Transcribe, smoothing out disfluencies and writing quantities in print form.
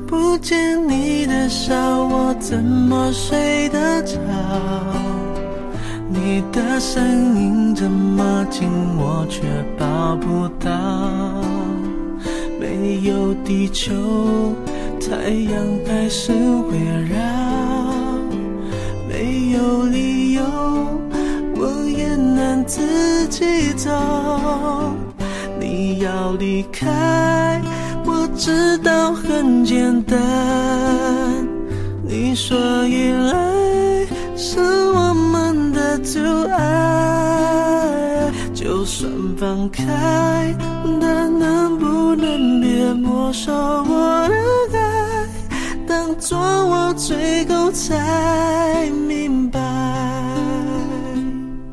不见你的笑，我怎么睡得着？你的声音这么近，我却抱不到。没有地球，太阳还是围绕。没有理由，我也能自己走。你要离开，我知道很简单。你说依赖是我们的阻碍，就算放开，但能不能别没收我的爱，当作我最后才明白。